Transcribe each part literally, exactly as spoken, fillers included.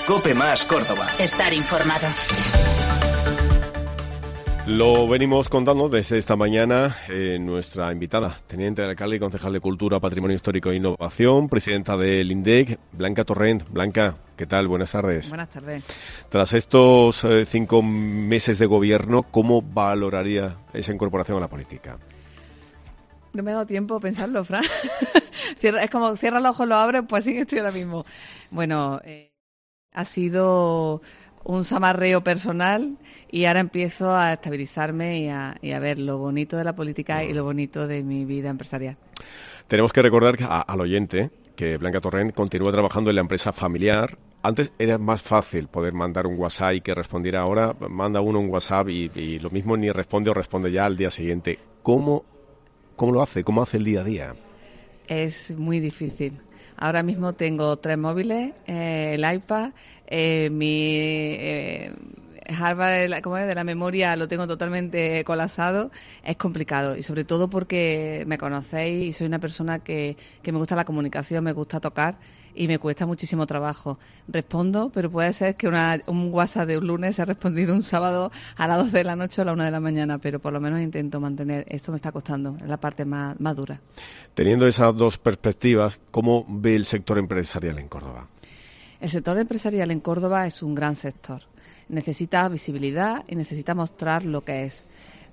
COPE Más Córdoba. Estar informado. Lo venimos contando desde esta mañana. Eh, nuestra invitada, teniente de alcalde y concejal de Cultura, Patrimonio Histórico e Innovación, presidenta del INDEC, Blanca Torrent. Blanca, ¿qué tal? Buenas tardes. Buenas tardes. Tras estos eh, cinco meses de gobierno, ¿cómo valoraría esa incorporación a la política? No me ha dado tiempo a pensarlo, Fran. Es como cierra los ojos, lo abres, pues sí, estoy ahora mismo. Bueno, eh, ha sido un zamarreo personal y ahora empiezo a estabilizarme y a, y a ver lo bonito de la política y lo bonito de mi vida empresarial. Tenemos que recordar a, al oyente que Blanca Torrent continúa trabajando en la empresa familiar. Antes era más fácil poder mandar un WhatsApp y que respondiera. Ahora manda uno un WhatsApp y, y lo mismo ni responde o responde ya al día siguiente. ¿Cómo, cómo lo hace? ¿Cómo hace el día a día? Es muy difícil. Ahora mismo tengo tres móviles, eh, el iPad, eh, mi eh, hardware de la, ¿cómo es? de la memoria lo tengo totalmente colapsado. Es complicado y sobre todo porque me conocéis y soy una persona que, que me gusta la comunicación, me gusta tocar y me cuesta muchísimo trabajo. Respondo, pero puede ser que una, un WhatsApp de un lunes se ha respondido un sábado a las doce de la noche o a la una de la mañana, pero por lo menos intento mantener. Esto me está costando, es la parte más, más dura. Teniendo esas dos perspectivas, ¿cómo ve el sector empresarial en Córdoba? El sector empresarial en Córdoba es un gran sector. Necesita visibilidad y necesita mostrar lo que es.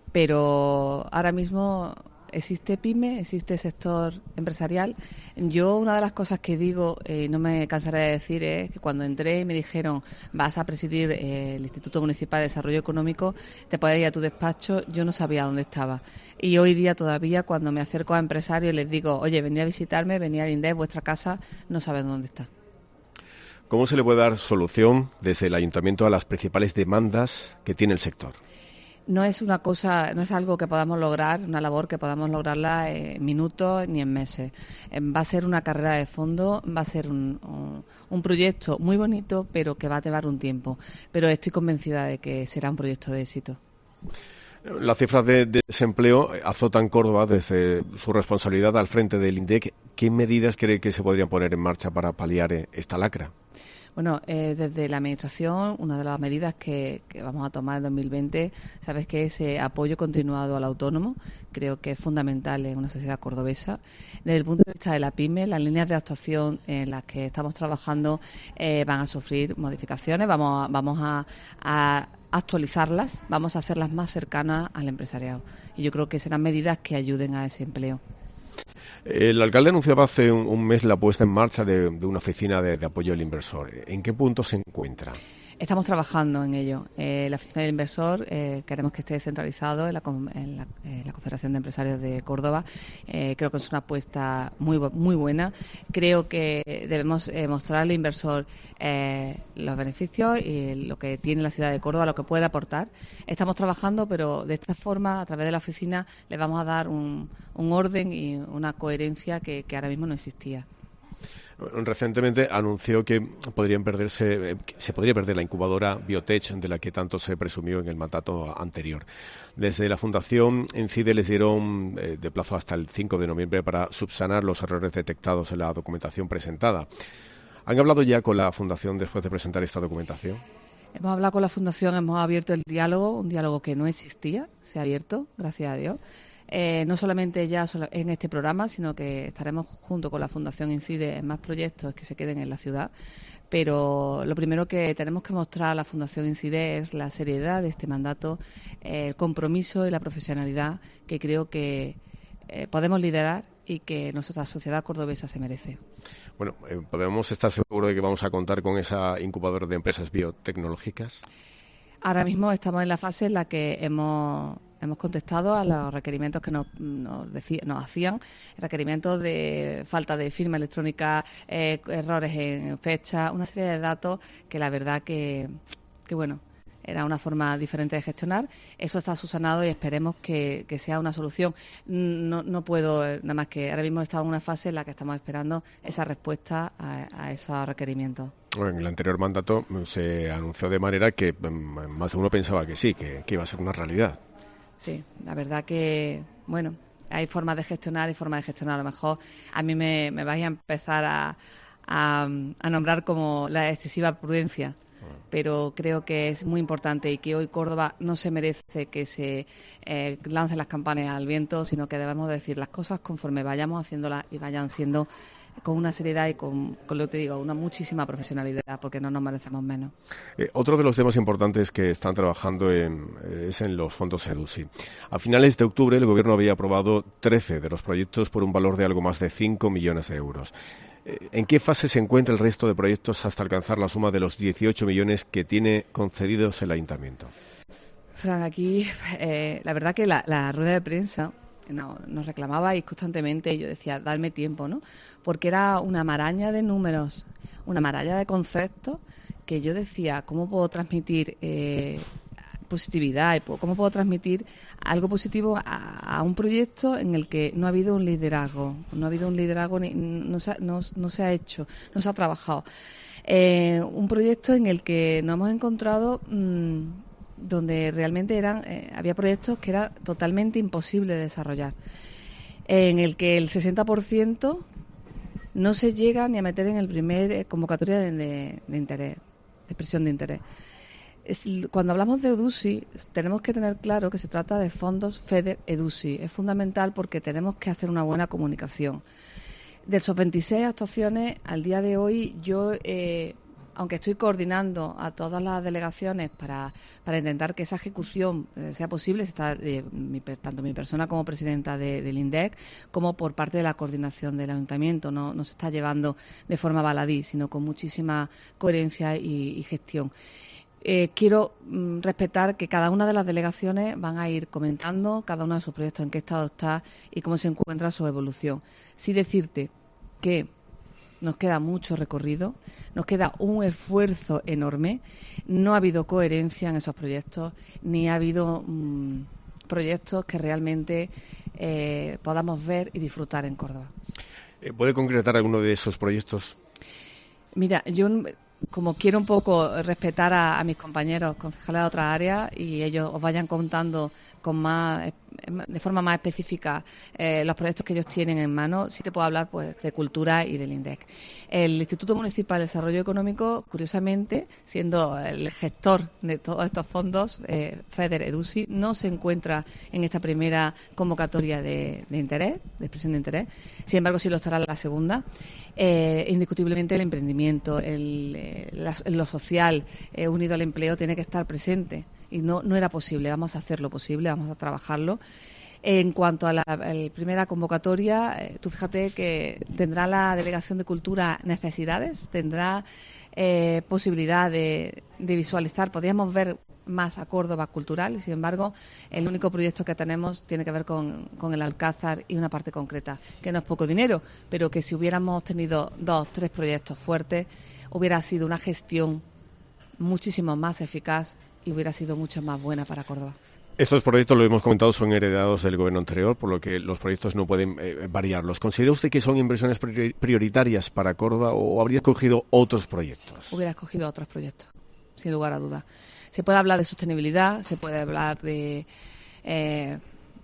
Pero ahora mismo existe pyme, existe sector empresarial. Yo una de las cosas que digo, y eh, no me cansaré de decir, es que cuando entré y me dijeron vas a presidir eh, el Instituto Municipal de Desarrollo Económico, te puedes ir a tu despacho, yo no sabía dónde estaba. Y hoy día todavía cuando me acerco a empresarios les digo, oye, venía a visitarme, venía al INDEC, vuestra casa, no saben dónde está. ¿Cómo se le puede dar solución desde el Ayuntamiento a las principales demandas que tiene el sector? No es una cosa, no es algo que podamos lograr, una labor que podamos lograrla en minutos ni en meses. Va a ser una carrera de fondo, va a ser un, un, un proyecto muy bonito, pero que va a llevar un tiempo. Pero estoy convencida de que será un proyecto de éxito. Las cifras de, de desempleo azotan Córdoba desde su responsabilidad al frente del INDEC. ¿Qué medidas cree que se podrían poner en marcha para paliar esta lacra? Bueno, eh, desde la Administración, una de las medidas que, que vamos a tomar en dos mil veinte, sabes que es eh, apoyo continuado al autónomo. Creo que es fundamental en una sociedad cordobesa. Desde el punto de vista de la PYME, las líneas de actuación en las que estamos trabajando eh, van a sufrir modificaciones. Vamos a, vamos a, a actualizarlas, vamos a hacerlas más cercanas al empresariado. Y yo creo que serán medidas que ayuden a ese empleo. El alcalde anunciaba hace un, un mes la puesta en marcha de, de una oficina de, de apoyo al inversor. ¿En qué punto se encuentra? Estamos trabajando en ello. Eh, la oficina del inversor eh, queremos que esté descentralizado en la, en la, en la Confederación de Empresarios de Córdoba. Eh, creo que es una apuesta muy muy buena. Creo que debemos eh, mostrar al inversor eh, los beneficios y lo que tiene la ciudad de Córdoba, lo que puede aportar. Estamos trabajando, pero de esta forma, a través de la oficina, le vamos a dar un, un orden y una coherencia que, que ahora mismo no existía. Recientemente anunció que podrían perderse, se podría perder la incubadora Biotech, de la que tanto se presumió en el mandato anterior. Desde la Fundación Incide les dieron eh, de plazo hasta el cinco de noviembre para subsanar los errores detectados en la documentación presentada. ¿Han hablado ya con la Fundación después de presentar esta documentación? Hemos hablado con la Fundación, hemos abierto el diálogo, un diálogo que no existía, se ha abierto, gracias a Dios. Eh, no solamente ya en este programa, sino que estaremos junto con la Fundación Incide en más proyectos que se queden en la ciudad. Pero lo primero que tenemos que mostrar a la Fundación Incide es la seriedad de este mandato, eh, el compromiso y la profesionalidad que creo que eh, podemos liderar y que nuestra sociedad cordobesa se merece. Bueno, eh, ¿podemos estar seguros de que vamos a contar con esa incubadora de empresas biotecnológicas? Ahora mismo estamos en la fase en la que hemos... Hemos contestado a los requerimientos que nos, nos, decía, nos hacían, requerimientos de falta de firma electrónica, eh, errores en fecha, una serie de datos que la verdad que, que bueno, era una forma diferente de gestionar. Eso está subsanado y esperemos que, que sea una solución. No, no puedo, nada más que ahora mismo estamos en una fase en la que estamos esperando esa respuesta a, a esos requerimientos. Bueno, en el anterior mandato se anunció de manera que más de uno pensaba que sí, que, que iba a ser una realidad. Sí, la verdad que, bueno, hay formas de gestionar y formas de gestionar. A lo mejor a mí me, me vais a empezar a, a, a nombrar como la excesiva prudencia. Pero creo que es muy importante y que hoy Córdoba no se merece que se eh, lancen las campanas al viento, sino que debemos decir las cosas conforme vayamos haciéndolas y vayan siendo con una seriedad y con, con lo que te digo, una muchísima profesionalidad, porque no nos merecemos menos. Eh, otro de los temas importantes que están trabajando en, es en los fondos EDUSI. A finales de octubre el Gobierno había aprobado trece de los proyectos por un valor de algo más de cinco millones de euros. ¿En qué fase se encuentra el resto de proyectos hasta alcanzar la suma de los dieciocho millones que tiene concedidos el Ayuntamiento? Fran, aquí eh, la verdad que la, la rueda de prensa no, nos reclamabais constantemente y yo decía, dadme tiempo, ¿no? Porque era una maraña de números, una maraña de conceptos que yo decía, ¿cómo puedo transmitir eh, positividad? ¿Cómo puedo transmitir algo positivo a, a un proyecto en el que no ha habido un liderazgo? No ha habido un liderazgo, ni, no, se ha, no, no se ha hecho, no se ha trabajado. Eh, un proyecto en el que nos hemos encontrado mmm, donde realmente eran eh, había proyectos que era totalmente imposible de desarrollar, en el que el sesenta por ciento no se llega ni a meter en el primer eh, convocatoria de, de, de interés, de expresión de interés. Cuando hablamos de EDUSI, tenemos que tener claro que se trata de fondos FEDER EDUSI. Es fundamental porque tenemos que hacer una buena comunicación. De esos veintiséis actuaciones, al día de hoy, yo, eh, aunque estoy coordinando a todas las delegaciones para, para intentar que esa ejecución eh, sea posible, está eh, mi, tanto mi persona como presidenta de, del INDEC, como por parte de la coordinación del Ayuntamiento. No, no se está llevando de forma baladí, sino con muchísima coherencia y, y gestión. Eh, quiero mm, respetar que cada una de las delegaciones van a ir comentando cada uno de sus proyectos, en qué estado está y cómo se encuentra su evolución. Sí decirte que nos queda mucho recorrido, nos queda un esfuerzo enorme, no ha habido coherencia en esos proyectos, ni ha habido mmm, proyectos que realmente eh, podamos ver y disfrutar en Córdoba. ¿Puede concretar alguno de esos proyectos? Mira, yo... como quiero un poco respetar a, a mis compañeros concejales de otras áreas y ellos os vayan contando con más de forma más específica eh, los proyectos que ellos tienen en mano, sí te puedo hablar pues de cultura y del INDEC. El Instituto Municipal de Desarrollo Económico, curiosamente, siendo el gestor de todos estos fondos, eh, FEDER EDUSI, no se encuentra en esta primera convocatoria de, de interés, de expresión de interés. Sin embargo, sí lo estará en la segunda. Eh, indiscutiblemente el emprendimiento, el, eh, la, lo social eh, unido al empleo tiene que estar presente y no, no era posible. Vamos a hacer lo posible, vamos a trabajarlo. En cuanto a la, a la primera convocatoria, eh, tú fíjate que tendrá la Delegación de Cultura necesidades, tendrá eh, posibilidad de, de visualizar, podríamos ver más a Córdoba cultural y, sin embargo, el único proyecto que tenemos tiene que ver con, con el Alcázar y una parte concreta, que no es poco dinero, pero que si hubiéramos tenido dos, tres proyectos fuertes, hubiera sido una gestión muchísimo más eficaz y hubiera sido mucho más buena para Córdoba. Estos proyectos, lo hemos comentado, son heredados del gobierno anterior, por lo que los proyectos no pueden eh, variarlos. ¿Considera usted que son inversiones prioritarias para Córdoba o habría escogido otros proyectos? Hubiera escogido otros proyectos, sin lugar a dudas. Se puede hablar de sostenibilidad, se puede hablar de, eh,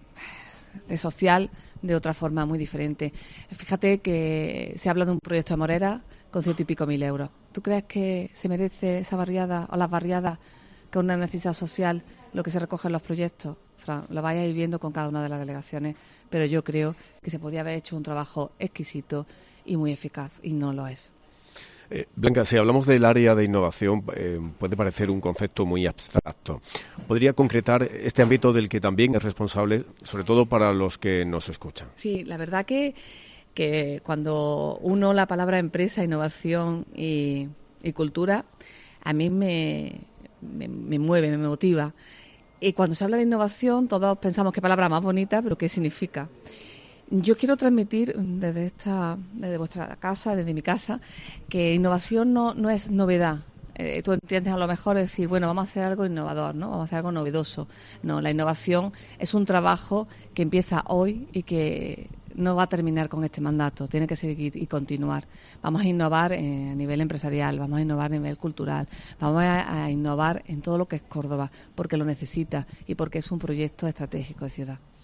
de social de otra forma muy diferente. Fíjate que se habla de un proyecto de Morera con ciento y pico mil euros. ¿Tú crees que se merece esa barriada o las barriadas con una necesidad social lo que se recoge en los proyectos? Fran, lo vais a ir viendo con cada una de las delegaciones, pero yo creo que se podía haber hecho un trabajo exquisito y muy eficaz, y no lo es. Eh, Blanca, si hablamos del área de innovación, eh, puede parecer un concepto muy abstracto. ¿Podría concretar este ámbito del que también es responsable, sobre todo para los que nos escuchan? Sí, la verdad que, que cuando uno la palabra empresa, innovación y, y cultura, a mí me, me, me mueve, me motiva. Y cuando se habla de innovación, todos pensamos qué palabra más bonita, pero ¿qué significa? Yo quiero transmitir desde esta, desde vuestra casa, desde mi casa, que innovación no, no es novedad. Eh, tú entiendes a lo mejor decir, bueno, vamos a hacer algo innovador, ¿no? Vamos a hacer algo novedoso. No, la innovación es un trabajo que empieza hoy y que no va a terminar con este mandato, tiene que seguir y continuar. Vamos a innovar eh, a nivel empresarial, vamos a innovar a nivel cultural, vamos a, a innovar en todo lo que es Córdoba, porque lo necesita y porque es un proyecto estratégico de ciudad.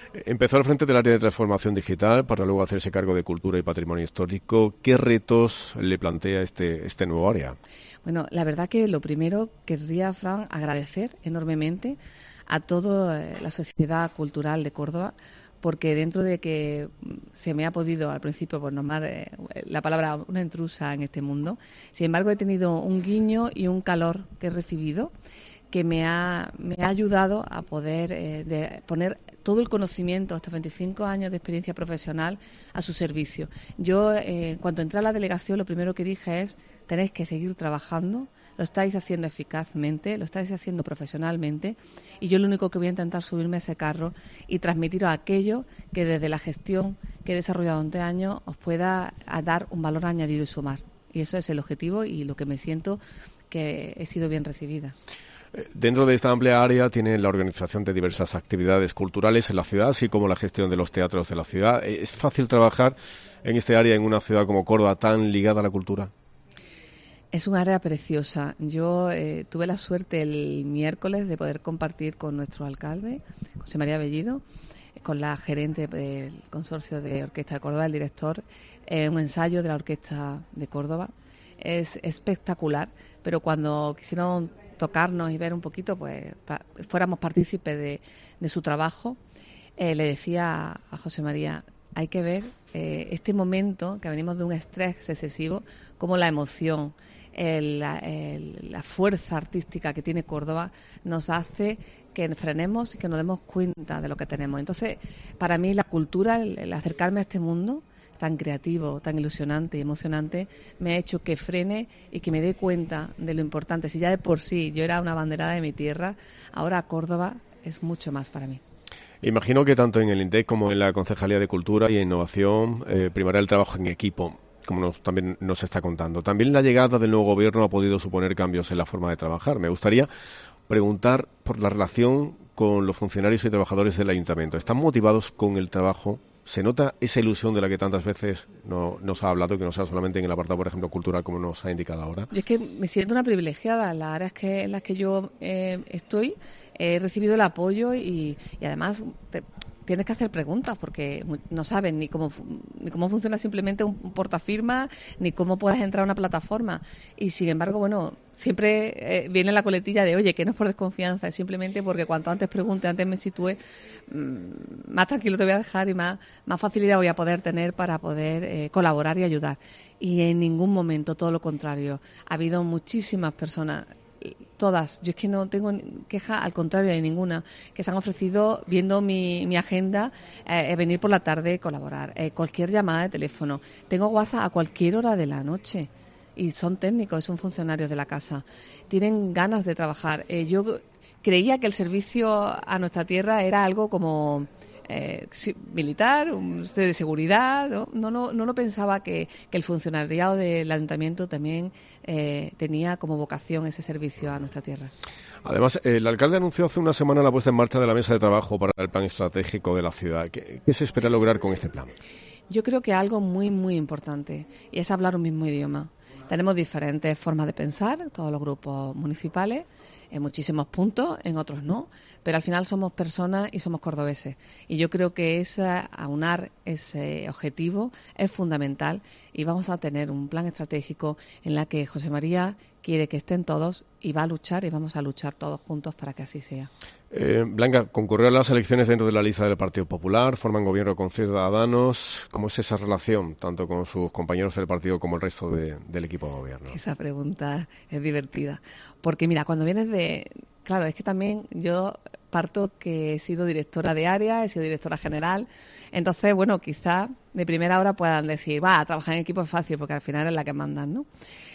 Empezó al frente del área de transformación digital para luego hacerse cargo de cultura y patrimonio histórico. ¿Qué retos le plantea este, este nuevo área? Bueno, la verdad que lo primero querría, Fran, agradecer enormemente a toda la sociedad cultural de Córdoba, porque dentro de que se me ha podido al principio pues nombrar eh, la palabra una intrusa en este mundo, sin embargo he tenido un guiño y un calor que he recibido que me ha, me ha ayudado a poder eh, de poner todo el conocimiento, estos veinticinco años de experiencia profesional, a su servicio. Yo, eh, cuando entré a la delegación, lo primero que dije es, tenéis que seguir trabajando, lo estáis haciendo eficazmente, lo estáis haciendo profesionalmente, y yo lo único que voy a intentar subirme a ese carro y transmitiros aquello que desde la gestión que he desarrollado durante años os pueda dar un valor añadido y sumar. Y eso es el objetivo y lo que me siento que he sido bien recibida. Dentro de esta amplia área tiene la organización de diversas actividades culturales en la ciudad, así como la gestión de los teatros de la ciudad. ¿Es fácil trabajar en este área en una ciudad como Córdoba tan ligada a la cultura? Es un área preciosa. Yo eh, tuve la suerte el miércoles de poder compartir con nuestro alcalde, José María Bellido, con la gerente del Consorcio de Orquesta de Córdoba, el director, eh, un ensayo de la Orquesta de Córdoba. Es espectacular, pero cuando quisieron tocarnos y ver un poquito, pues pa, fuéramos partícipes de, de su trabajo, eh, le decía a José María, hay que ver eh, este momento que venimos de un estrés excesivo, como la emoción, el, el, la fuerza artística que tiene Córdoba nos hace que frenemos y que nos demos cuenta de lo que tenemos. Entonces, para mí la cultura, el, el acercarme a este mundo tan creativo, tan ilusionante y emocionante, me ha hecho que frene y que me dé cuenta de lo importante. Si ya de por sí yo era una abanderada de mi tierra, ahora Córdoba es mucho más para mí. Imagino que tanto en el INTEC como en la Concejalía de Cultura y Innovación eh, primará el trabajo en equipo, como nos, también nos está contando. También la llegada del nuevo gobierno ha podido suponer cambios en la forma de trabajar. Me gustaría preguntar por la relación con los funcionarios y trabajadores del Ayuntamiento. ¿Están motivados con el trabajo? ¿Se nota esa ilusión de la que tantas veces no, nos ha hablado, que no sea solamente en el apartado, por ejemplo, cultural, como nos ha indicado ahora? Yo es que me siento una privilegiada. En las áreas que, en las que yo eh, estoy, he recibido el apoyo y, y además te, tienes que hacer preguntas porque no saben ni cómo ni cómo funciona simplemente un, un portafirma, ni cómo puedes entrar a una plataforma. Y sin embargo, bueno, siempre eh, viene la coletilla de, oye, que no es por desconfianza, es simplemente porque cuanto antes pregunte, antes me sitúe, mmm, más tranquilo te voy a dejar y más, más facilidad voy a poder tener para poder eh, colaborar y ayudar. Y en ningún momento, todo lo contrario, ha habido muchísimas personas, todas, yo es que no tengo queja, al contrario de ninguna, que se han ofrecido, viendo mi, mi agenda, eh, venir por la tarde, colaborar, eh, cualquier llamada de teléfono. Tengo WhatsApp a cualquier hora de la noche y son técnicos, son funcionarios de la casa, tienen ganas de trabajar. Eh, yo creía que el servicio a nuestra tierra era algo como eh, militar, de seguridad, ¿no? No, no, no lo pensaba que, que el funcionariado del ayuntamiento también eh, tenía como vocación ese servicio a nuestra tierra. Además, el alcalde anunció hace una semana la puesta en marcha de la mesa de trabajo para el plan estratégico de la ciudad. ¿Qué, qué se espera lograr con este plan? Yo creo que algo muy, muy importante, y es hablar un mismo idioma. Tenemos diferentes formas de pensar, todos los grupos municipales, en muchísimos puntos, en otros no, pero al final somos personas y somos cordobeses. Y yo creo que esa, aunar ese objetivo es fundamental y vamos a tener un plan estratégico en la que José María quiere que estén todos y va a luchar y vamos a luchar todos juntos para que así sea. Eh, Blanca, concurrió a las elecciones dentro de la lista del Partido Popular, forman gobierno con Ciudadanos. ¿Cómo es esa relación, tanto con sus compañeros del partido como el resto de, del equipo de gobierno? Esa pregunta es divertida, porque mira, cuando vienes de... Claro, es que también yo parto que he sido directora de área, he sido directora general, entonces, bueno, quizás de primera hora puedan decir, va, trabajar en equipo es fácil, porque al final es la que mandan, ¿no?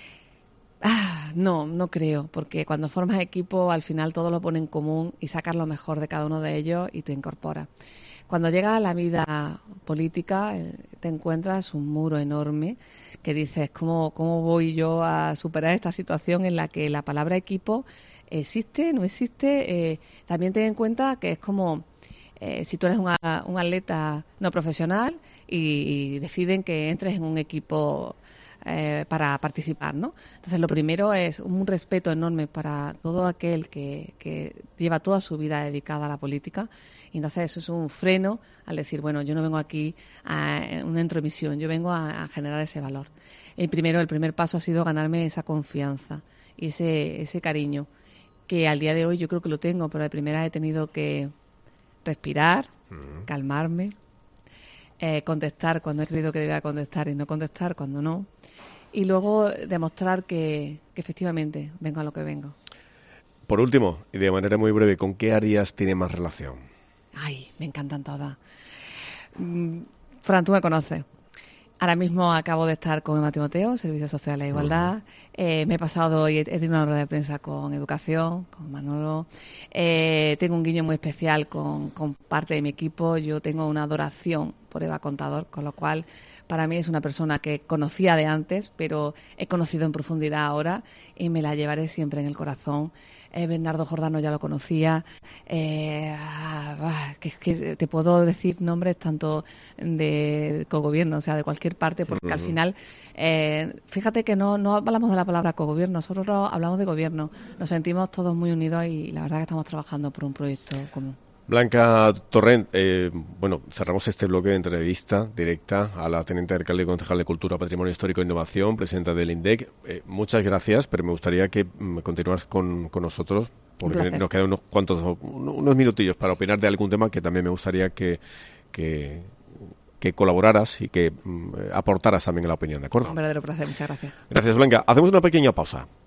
Ah, no, no creo, porque cuando formas equipo al final todo lo pone en común y sacas lo mejor de cada uno de ellos y te incorporas. Cuando llegas a la vida política eh, te encuentras un muro enorme que dices, ¿cómo, cómo voy yo a superar esta situación en la que la palabra equipo existe, no existe? Eh, también ten en cuenta que es como eh, si tú eres una, un atleta no profesional y, y deciden que entres en un equipo eh, para participar, ¿no? Entonces, lo primero es un respeto enorme para todo aquel que, que lleva toda su vida dedicada a la política. Y entonces eso es un freno al decir, bueno, yo no vengo aquí a una intromisión, yo vengo a, a generar ese valor. El primero, el primer paso ha sido ganarme esa confianza y ese, ese cariño, que al día de hoy yo creo que lo tengo, pero de primera he tenido que respirar, uh-huh. calmarme, eh, contestar cuando he creído que debía contestar y no contestar cuando no, y luego demostrar que, que efectivamente vengo a lo que vengo. Por último, y de manera muy breve, ¿con qué áreas tiene más relación? Ay, me encantan todas. Mm, Fran, tú me conoces. Ahora mismo acabo de estar con Emma Timoteo, Servicios Sociales e Igualdad. Uh-huh. Eh, me he pasado hoy, he tenido una rueda de prensa con Educación, con Manolo. Eh, tengo un guiño muy especial con, con parte de mi equipo. Yo tengo una adoración por Eva Contador, con lo cual para mí es una persona que conocía de antes, pero he conocido en profundidad ahora y me la llevaré siempre en el corazón. Eh, Bernardo Jordano ya lo conocía. Eh, ah, que, que te puedo decir nombres tanto de cogobierno, o sea, de cualquier parte, porque uh-huh. al final, eh, fíjate que no, no hablamos de la palabra cogobierno, nosotros hablamos de gobierno. Nos sentimos todos muy unidos y la verdad que estamos trabajando por un proyecto común. Blanca Torrent, eh, bueno, cerramos este bloque de entrevista directa a la teniente alcalde y concejal de Cultura, Patrimonio Histórico e Innovación, presidenta del INDEC. Eh, muchas gracias, pero me gustaría que mm, continuaras con, con nosotros, porque nos quedan unos cuantos, unos minutillos para opinar de algún tema que también me gustaría que, que, que colaboraras y que mm, aportaras también a la opinión, ¿de acuerdo? Un verdadero placer, muchas gracias. Gracias, Blanca. Hacemos una pequeña pausa.